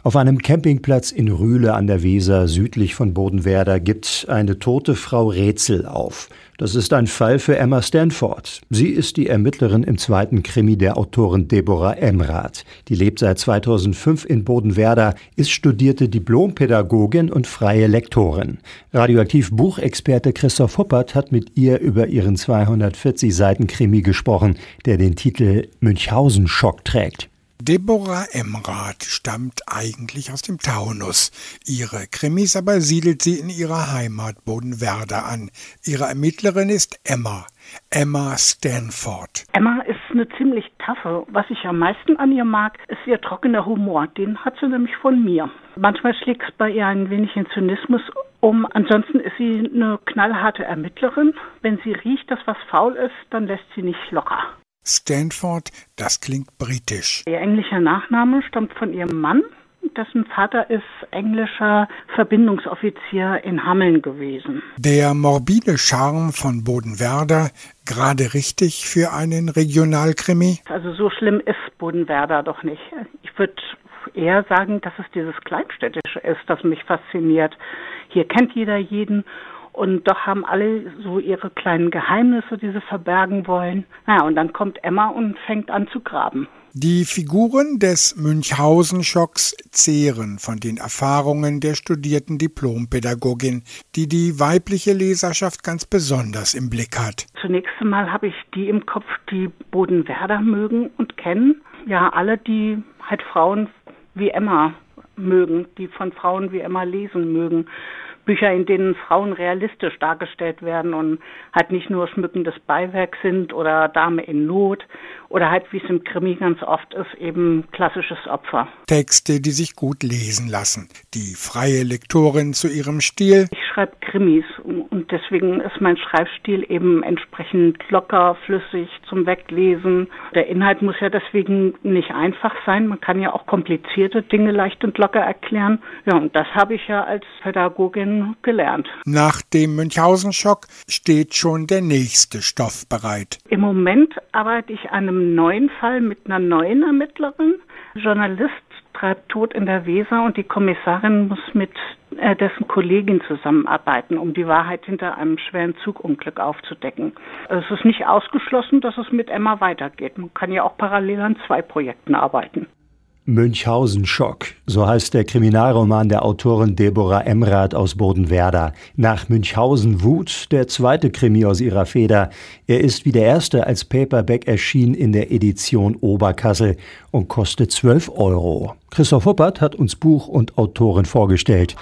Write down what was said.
Auf einem Campingplatz in Rühle an der Weser südlich von Bodenwerder gibt eine tote Frau Rätsel auf. Das ist ein Fall für Emma Stanford. Sie ist die Ermittlerin im zweiten Krimi der Autorin Deborah Emrath. Die lebt seit 2005 in Bodenwerder, ist studierte Diplompädagogin und freie Lektorin. Radioaktiv-Buchexperte Christoph Huppert hat mit ihr über ihren 240 Seiten Krimi gesprochen, der den Titel Münchhausen-Schock trägt. Deborah Emrath stammt eigentlich aus dem Taunus. Ihre Krimis aber siedelt sie in ihrer Heimat Bodenwerder an. Ihre Ermittlerin ist Emma Stanford. Emma ist eine ziemlich taffe. Was ich am meisten an ihr mag, ist ihr trockener Humor. Den hat sie nämlich von mir. Manchmal schlägt es bei ihr ein wenig in Zynismus um. Ansonsten ist sie eine knallharte Ermittlerin. Wenn sie riecht, dass was faul ist, dann lässt sie nicht locker. Stanford, das klingt britisch. Ihr englischer Nachname stammt von ihrem Mann. Dessen Vater ist englischer Verbindungsoffizier in Hameln gewesen. Der morbide Charme von Bodenwerder, gerade richtig für einen Regionalkrimi? Also so schlimm ist Bodenwerder doch nicht. Ich würde eher sagen, dass es dieses Kleinstädtische ist, das mich fasziniert. Hier kennt jeder jeden. Und doch haben alle so ihre kleinen Geheimnisse, die sie verbergen wollen. Naja, und dann kommt Emma und fängt an zu graben. Die Figuren des Münchhausen-Schocks zehren von den Erfahrungen der studierten Diplompädagogin, die die weibliche Leserschaft ganz besonders im Blick hat. Zunächst einmal habe ich die im Kopf, die Bodenwerder mögen und kennen. Ja, alle, die halt Frauen wie Emma mögen, die von Frauen wie Emma lesen mögen. Bücher, in denen Frauen realistisch dargestellt werden und halt nicht nur schmückendes Beiwerk sind oder Dame in Not oder halt, wie es im Krimi ganz oft ist, eben klassisches Opfer. Texte, die sich gut lesen lassen. Die freie Lektorin zu ihrem Stil. Ich schreibe Krimis und deswegen ist mein Schreibstil eben entsprechend locker, flüssig zum Weglesen. Der Inhalt muss ja deswegen nicht einfach sein. Man kann ja auch komplizierte Dinge leicht und locker erklären. Ja, und das habe ich ja als Pädagogin gelernt. Nach dem Münchhausen-Schock steht schon der nächste Stoff bereit. Im Moment arbeite ich an einem neuen Fall mit einer neuen Ermittlerin. Journalist treibt Tod in der Weser und die Kommissarin muss mit dessen Kollegin zusammenarbeiten, um die Wahrheit hinter einem schweren Zugunglück aufzudecken. Es ist nicht ausgeschlossen, dass es mit Emma weitergeht. Man kann ja auch parallel an 2 Projekten arbeiten. Münchhausen-Schock, so heißt der Kriminalroman der Autorin Deborah Emrath aus Bodenwerder. Nach Münchhausen-Wut der zweite Krimi aus ihrer Feder. Er ist wie der erste als Paperback erschienen in der Edition Oberkassel und kostet 12 €. Christoph Huppert hat uns Buch und Autorin vorgestellt.